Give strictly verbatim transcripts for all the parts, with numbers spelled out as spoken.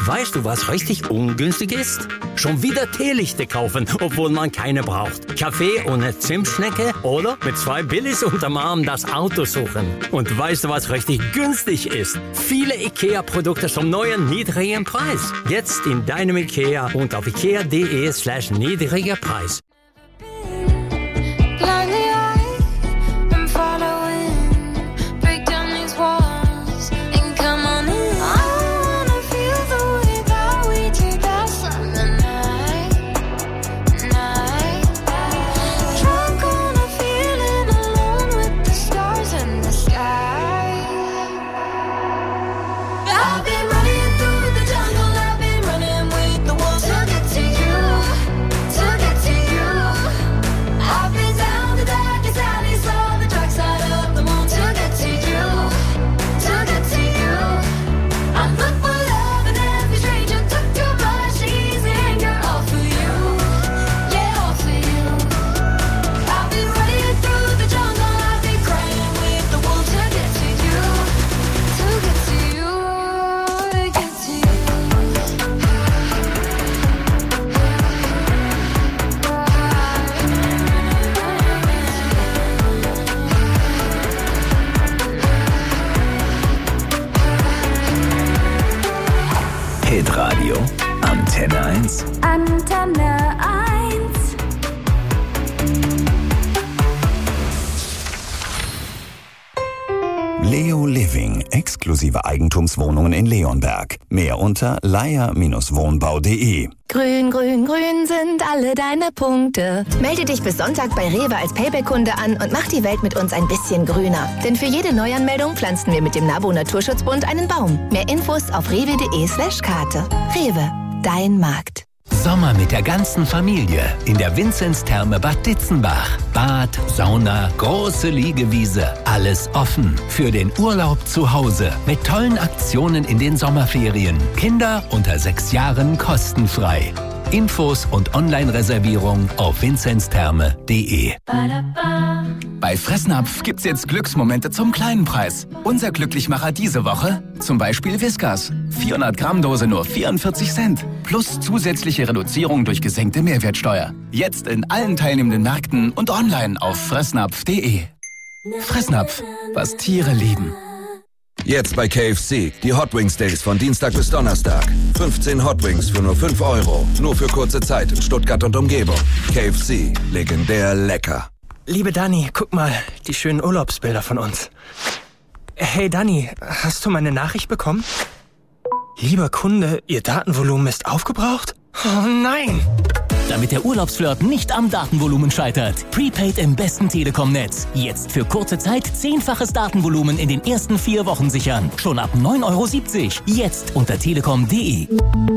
Weißt du, was richtig ungünstig ist? Schon wieder Teelichte kaufen, obwohl man keine braucht. Kaffee ohne Zimtschnecke oder mit zwei Billis unterm Arm das Auto suchen. Und weißt du, was richtig günstig ist? Viele IKEA-Produkte zum neuen, niedrigen Preis. Jetzt in deinem IKEA und auf ikea.de slash niedriger Preis. Hitradio Antenne eins. Antenne eins. Leo Living, exklusive Eigentumswohnungen in Leonberg. Mehr unter leier Wohnbau punkt de. Grün, grün, grün sind alle deine Punkte. Melde dich bis Sonntag bei Rewe als Payback-Kunde an und mach die Welt mit uns ein bisschen grüner. Denn für jede Neuanmeldung pflanzen wir mit dem NABU Naturschutzbund einen Baum. Mehr Infos auf rewe.de slash Karte. Rewe, dein Markt. Sommer mit der ganzen Familie in der Vinzenz-Therme Bad Ditzenbach. Bad, Sauna, große Liegewiese, alles offen. Für den Urlaub zu Hause mit tollen Aktionen in den Sommerferien. Kinder unter sechs Jahren kostenfrei. Infos und Online-Reservierung auf vinzenztherme punkt de. Bei Fressnapf gibt's jetzt Glücksmomente zum kleinen Preis. Unser Glücklichmacher diese Woche, zum Beispiel Whiskas. vierhundert Gramm Dose nur vierundvierzig Cent. Plus zusätzliche Reduzierung durch gesenkte Mehrwertsteuer. Jetzt in allen teilnehmenden Märkten und online auf fressnapf punkt de. Fressnapf, was Tiere lieben. Jetzt bei K F C, die Hot Wings Days von Dienstag bis Donnerstag. fünfzehn Hot Wings für nur fünf Euro. Nur für kurze Zeit in Stuttgart und Umgebung. K F C, legendär lecker. Liebe Dani, guck mal, die schönen Urlaubsbilder von uns. Hey Dani, hast du meine Nachricht bekommen? Lieber Kunde, Ihr Datenvolumen ist aufgebraucht? Oh nein! Damit der Urlaubsflirt nicht am Datenvolumen scheitert. Prepaid im besten Telekom-Netz. Jetzt für kurze Zeit zehnfaches Datenvolumen in den ersten vier Wochen sichern. Schon ab neun Euro siebzig. Jetzt unter telekom punkt de.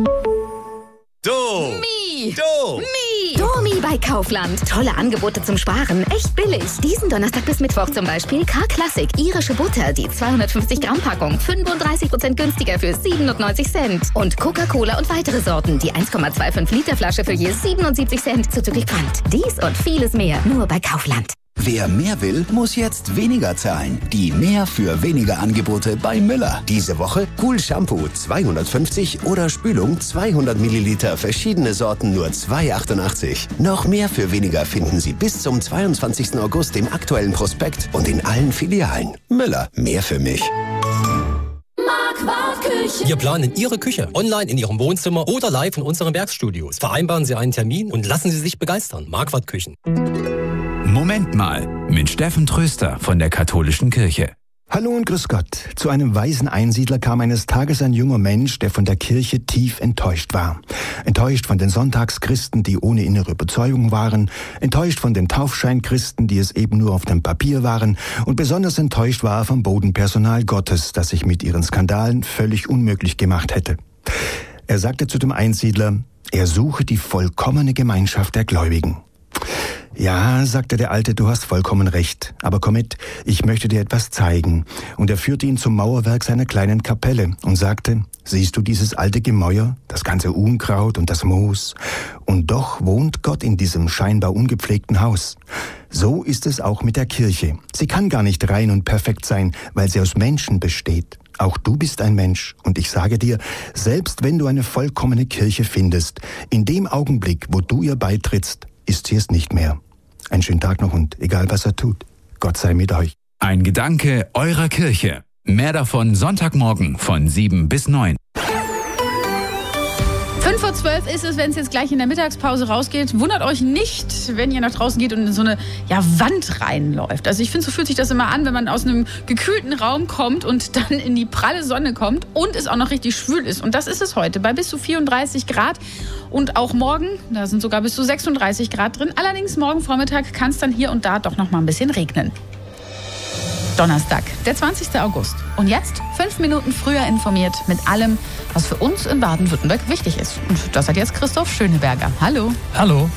Do! Mi! Do! Mi! Domi bei Kaufland. Tolle Angebote zum Sparen. Echt billig. Diesen Donnerstag bis Mittwoch zum Beispiel K-Classic, irische Butter, die zweihundertfünfzig Gramm Packung, fünfunddreißig Prozent günstiger für siebenundneunzig Cent. Und Coca-Cola und weitere Sorten, die eins Komma fünfundzwanzig Liter Flasche für je siebenundsiebzig Cent zuzüglich Pfand. Dies und vieles mehr nur bei Kaufland. Wer mehr will, muss jetzt weniger zahlen. Die Mehr für weniger Angebote bei Müller. Diese Woche Cool Shampoo zweihundertfünfzig oder Spülung zweihundert Milliliter, verschiedene Sorten nur zwei Euro achtundachtzig. Noch mehr für weniger finden Sie bis zum zweiundzwanzigsten August im aktuellen Prospekt und in allen Filialen. Müller, mehr für mich. Wir planen Ihre Küche online in Ihrem Wohnzimmer oder live in unseren Werkstudios. Vereinbaren Sie einen Termin und lassen Sie sich begeistern. Marquardt Küchen. Moment mal, mit Steffen Tröster von der Katholischen Kirche. Hallo und grüß Gott. Zu einem weisen Einsiedler kam eines Tages ein junger Mensch, der von der Kirche tief enttäuscht war. Enttäuscht von den Sonntagschristen, die ohne innere Überzeugung waren, enttäuscht von den Taufscheinchristen, die es eben nur auf dem Papier waren, und besonders enttäuscht war er vom Bodenpersonal Gottes, das sich mit ihren Skandalen völlig unmöglich gemacht hätte. Er sagte zu dem Einsiedler, er suche die vollkommene Gemeinschaft der Gläubigen. Ja, sagte der Alte, du hast vollkommen recht. Aber komm mit, ich möchte dir etwas zeigen. Und er führte ihn zum Mauerwerk seiner kleinen Kapelle und sagte, siehst du dieses alte Gemäuer, das ganze Unkraut und das Moos? Und doch wohnt Gott in diesem scheinbar ungepflegten Haus. So ist es auch mit der Kirche. Sie kann gar nicht rein und perfekt sein, weil sie aus Menschen besteht. Auch du bist ein Mensch und ich sage dir, selbst wenn du eine vollkommene Kirche findest, in dem Augenblick, wo du ihr beitrittst, ist sie es nicht mehr. Einen schönen Tag noch und egal was er tut, Gott sei mit euch. Ein Gedanke eurer Kirche. Mehr davon Sonntagmorgen von sieben bis neun. fünf Uhr zwölf ist es, wenn es jetzt gleich in der Mittagspause rausgeht. Wundert euch nicht, wenn ihr nach draußen geht und in so eine ja, Wand reinläuft. Also ich finde, so fühlt sich das immer an, wenn man aus einem gekühlten Raum kommt und dann in die pralle Sonne kommt und es auch noch richtig schwül ist. Und das ist es heute bei bis zu vierunddreißig Grad. Und auch morgen, da sind sogar bis zu sechsunddreißig Grad drin. Allerdings morgen Vormittag kann es dann hier und da doch noch mal ein bisschen regnen. Donnerstag, der zwanzigster August. Und jetzt fünf Minuten früher informiert mit allem, was für uns in Baden-Württemberg wichtig ist. Und das hat jetzt Christoph Schöneberger. Hallo. Hallo.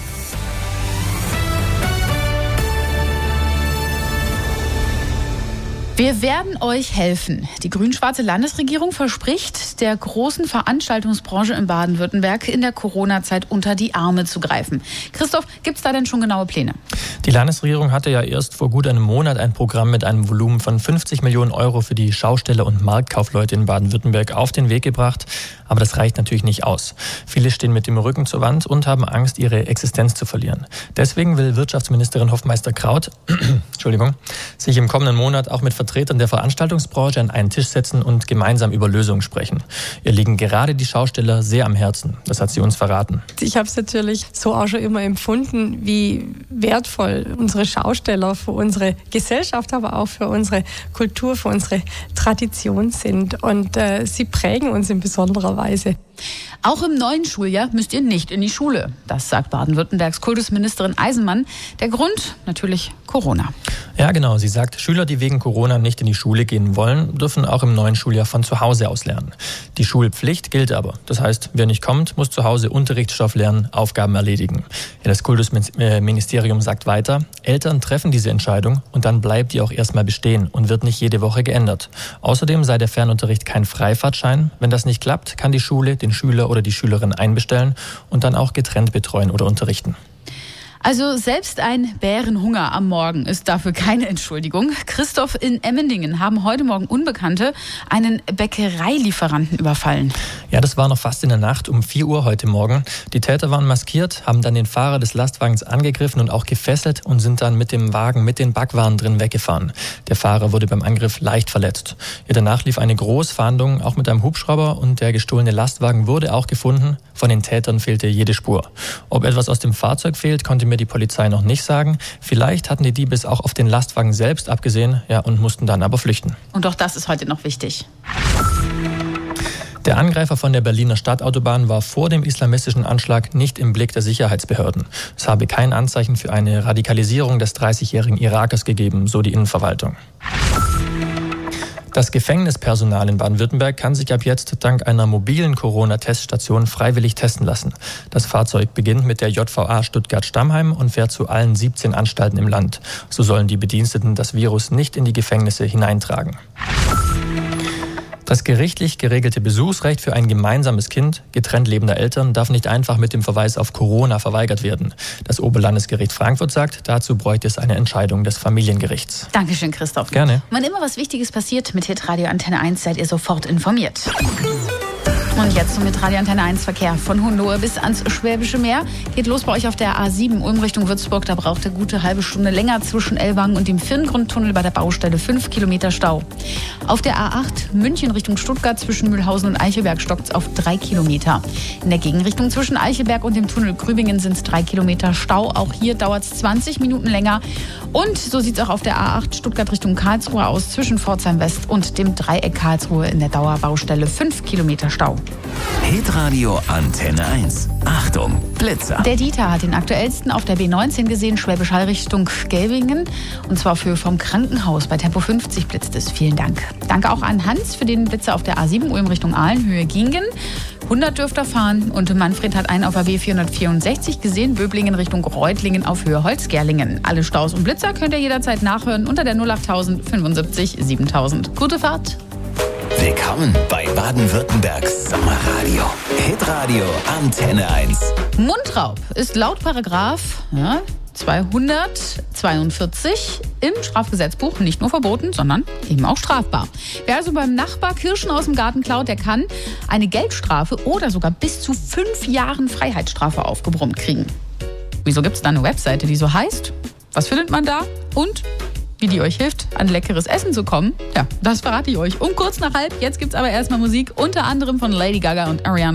Wir werden euch helfen. Die grün-schwarze Landesregierung verspricht, der großen Veranstaltungsbranche in Baden-Württemberg in der Corona-Zeit unter die Arme zu greifen. Christoph, gibt es da denn schon genaue Pläne? Die Landesregierung hatte ja erst vor gut einem Monat ein Programm mit einem Volumen von fünfzig Millionen Euro für die Schausteller und Marktkaufleute in Baden-Württemberg auf den Weg gebracht. Aber das reicht natürlich nicht aus. Viele stehen mit dem Rücken zur Wand und haben Angst, ihre Existenz zu verlieren. Deswegen will Wirtschaftsministerin Hofmeister-Kraut Entschuldigung, sich im kommenden Monat auch mit Vertretern der Veranstaltungsbranche an einen Tisch setzen und gemeinsam über Lösungen sprechen. Ihr liegen gerade die Schausteller sehr am Herzen. Das hat sie uns verraten. Ich habe es natürlich so auch schon immer empfunden, wie wertvoll unsere Schausteller für unsere Gesellschaft, aber auch für unsere Kultur, für unsere Tradition sind. Und äh, sie prägen uns in besonderer Weise. Auch im neuen Schuljahr müsst ihr nicht in die Schule. Das sagt Baden-Württembergs Kultusministerin Eisenmann. Der Grund natürlich Corona. Ja, genau. Sie sagt, Schüler, die wegen Corona nicht in die Schule gehen wollen, dürfen auch im neuen Schuljahr von zu Hause aus lernen. Die Schulpflicht gilt aber. Das heißt, wer nicht kommt, muss zu Hause Unterrichtsstoff lernen, Aufgaben erledigen. Ja, das Kultusministerium sagt weiter, Eltern treffen diese Entscheidung und dann bleibt die auch erstmal bestehen und wird nicht jede Woche geändert. Außerdem sei der Fernunterricht kein Freifahrtschein. Wenn das nicht klappt, kann die Schule den Schüler oder die Schülerin einbestellen und dann auch getrennt betreuen oder unterrichten. Also selbst ein Bärenhunger am Morgen ist dafür keine Entschuldigung. Christoph, in Emmendingen haben heute Morgen Unbekannte einen Bäckereilieferanten überfallen. Ja, das war noch fast in der Nacht um vier Uhr heute Morgen. Die Täter waren maskiert, haben dann den Fahrer des Lastwagens angegriffen und auch gefesselt und sind dann mit dem Wagen mit den Backwaren drin weggefahren. Der Fahrer wurde beim Angriff leicht verletzt. Ja, danach lief eine Großfahndung, auch mit einem Hubschrauber, und der gestohlene Lastwagen wurde auch gefunden. Von den Tätern fehlte jede Spur. Ob etwas aus dem Fahrzeug fehlt, konnte mir die Polizei noch nicht sagen. Vielleicht hatten die Diebe es auch auf den Lastwagen selbst abgesehen, ja, und mussten dann aber flüchten. Und auch das ist heute noch wichtig. Der Angreifer von der Berliner Stadtautobahn war vor dem islamistischen Anschlag nicht im Blick der Sicherheitsbehörden. Es habe kein Anzeichen für eine Radikalisierung des dreißigjährigen Irakers gegeben, so die Innenverwaltung. Das Gefängnispersonal in Baden-Württemberg kann sich ab jetzt dank einer mobilen Corona-Teststation freiwillig testen lassen. Das Fahrzeug beginnt mit der J V A Stuttgart-Stammheim und fährt zu allen siebzehn Anstalten im Land. So sollen die Bediensteten das Virus nicht in die Gefängnisse hineintragen. Das gerichtlich geregelte Besuchsrecht für ein gemeinsames Kind getrennt lebender Eltern darf nicht einfach mit dem Verweis auf Corona verweigert werden. Das Oberlandesgericht Frankfurt sagt, dazu bräuchte es eine Entscheidung des Familiengerichts. Dankeschön, Christoph. Gerne. Wann immer was Wichtiges passiert, mit Hitradio Antenne eins seid ihr sofort informiert. Und jetzt zum Hitradio Antenne eins Verkehr. Von Hohenlohe bis ans Schwäbische Meer. Geht los bei euch auf der A sieben Ulm Richtung Würzburg. Da braucht ihr gute halbe Stunde länger zwischen Ellwangen und dem Firngrundtunnel bei der Baustelle. Fünf Kilometer Stau. Auf der A acht München Richtung Stuttgart zwischen Mühlhausen und Eichelberg stockt es auf drei Kilometer. In der Gegenrichtung zwischen Eichelberg und dem Tunnel Grübingen sind es drei Kilometer Stau. Auch hier dauert es zwanzig Minuten länger. Und so sieht es auch auf der A acht Stuttgart Richtung Karlsruhe aus zwischen Pforzheim West und dem Dreieck Karlsruhe in der Dauerbaustelle. Fünf Kilometer Stau. Hitradio Antenne eins. Achtung, Blitzer. Der Dieter hat den aktuellsten auf der B neunzehn gesehen, Schwäbisch Hall Richtung Gelbingen. Und zwar für vom Krankenhaus bei Tempo fünfzig blitzt es. Vielen Dank. Danke auch an Hans für den Blitzer auf der A sieben Ulm Richtung Aalen, Höhe Gingen. hundert dürft ihr fahren. Und Manfred hat einen auf der B vierhundertvierundsechzig gesehen, Böblingen Richtung Reutlingen auf Höhe Holzgerlingen. Alle Staus und Blitzer könnt ihr jederzeit nachhören unter der null acht null fünfundsiebzig siebentausend. Gute Fahrt. Willkommen bei Baden-Württembergs Sommerradio. Hitradio Antenne eins. Mundraub ist laut Paragraph ja, zweihundertzweiundvierzig im Strafgesetzbuch nicht nur verboten, sondern eben auch strafbar. Wer also beim Nachbar Kirschen aus dem Garten klaut, der kann eine Geldstrafe oder sogar bis zu fünf Jahren Freiheitsstrafe aufgebrummt kriegen. Wieso gibt es da eine Webseite, die so heißt? Was findet man da? Und wie die euch hilft, an leckeres Essen zu kommen? Ja, das verrate ich euch um kurz nach halb. Jetzt gibt's aber erstmal Musik, unter anderem von Lady Gaga und Ariana